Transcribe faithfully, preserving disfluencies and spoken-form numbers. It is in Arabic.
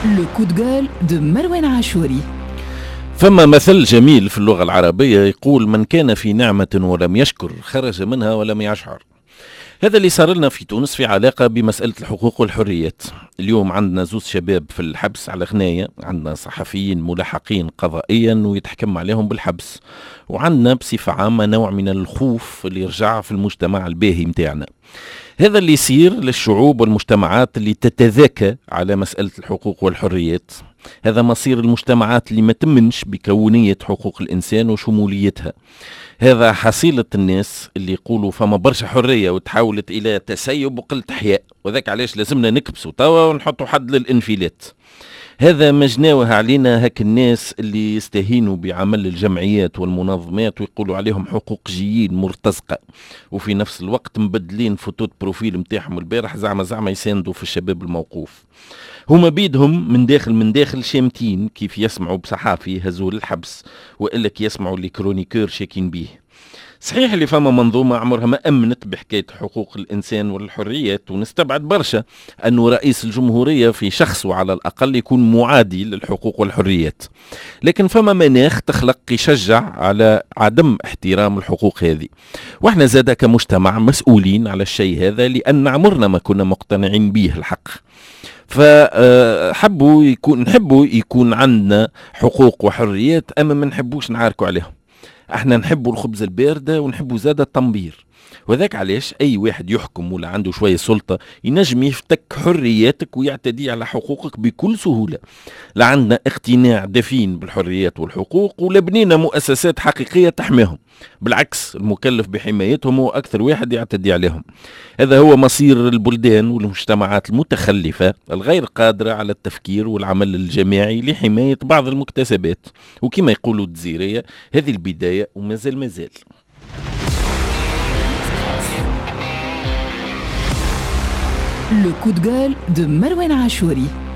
لو coup de gueule de مروان عاشوري. فما مثل جميل في اللغة العربية يقول: من كان في نعمة ولم يشكر خرج منها ولم يشعر. هذا اللي صار لنا في تونس في علاقة بمسألة الحقوق والحريات. اليوم عندنا زوز شباب في الحبس على غناية، عندنا صحفيين ملاحقين قضائيا ويتحكم عليهم بالحبس، وعندنا بصفة عامة نوع من الخوف اللي يرجع في المجتمع الباهي متاعنا. هذا اللي يصير للشعوب والمجتمعات اللي تتذاكى على مسألة الحقوق والحريات. هذا مصير المجتمعات اللي ما تمنش بكونية حقوق الإنسان وشموليتها. هذا حصيلة الناس اللي يقولوا فما برشا حرية وتحولت إلى تسيب وقلة حياء، وذاك علاش لازمنا نكبسوا توا ونحطوا حد للإنفلات. هذا مجناوها علينا هك الناس اللي يستهينوا بعمل الجمعيات والمنظمات ويقولوا عليهم حقوقيين مرتزقة، وفي نفس الوقت مبدلين فوتوت بروفيل متاعهم البارح زعما زعما يساندوا في الشباب الموقوف. هما بيدهم من داخل من داخل شامتين كيف يسمعوا بصحافي يهزوا للحبس، وإلا كي يسمعوا اللي كرونيكور شاكين بيه. صحيح اللي فما منظومة عمرها ما أمنت بحكاية حقوق الإنسان والحريات، ونستبعد برشا أنه رئيس الجمهورية في شخصه على الأقل يكون معادي للحقوق والحريات، لكن فما مناخ تخلق يشجع على عدم احترام الحقوق هذه. واحنا زادا كمجتمع مسؤولين على الشيء هذا، لأن عمرنا ما كنا مقتنعين به الحق. فحبوا يكون نحبوا يكون عندنا حقوق وحريات، أما ما نحبوش نعاركوا عليهم. احنا نحبوا الخبز الباردة ونحبوا زادة التنبير، وذاك علاش اي واحد يحكم ولا عنده شوية سلطة ينجم يفتك حرياتك ويعتدي على حقوقك بكل سهولة. لا عندنا اقتناع دفين بالحريات والحقوق ولا بنينا مؤسسات حقيقية تحميهم، بالعكس المكلف بحمايتهم هو أكثر واحد يعتدي عليهم. هذا هو مصير البلدان والمجتمعات المتخلفة الغير قادرة على التفكير والعمل الجماعي لحماية بعض المكتسبات، وكما يقولوا الجزيرية هذه البداية ومازال مازال. Le coup de gueule de مروان عاشوري.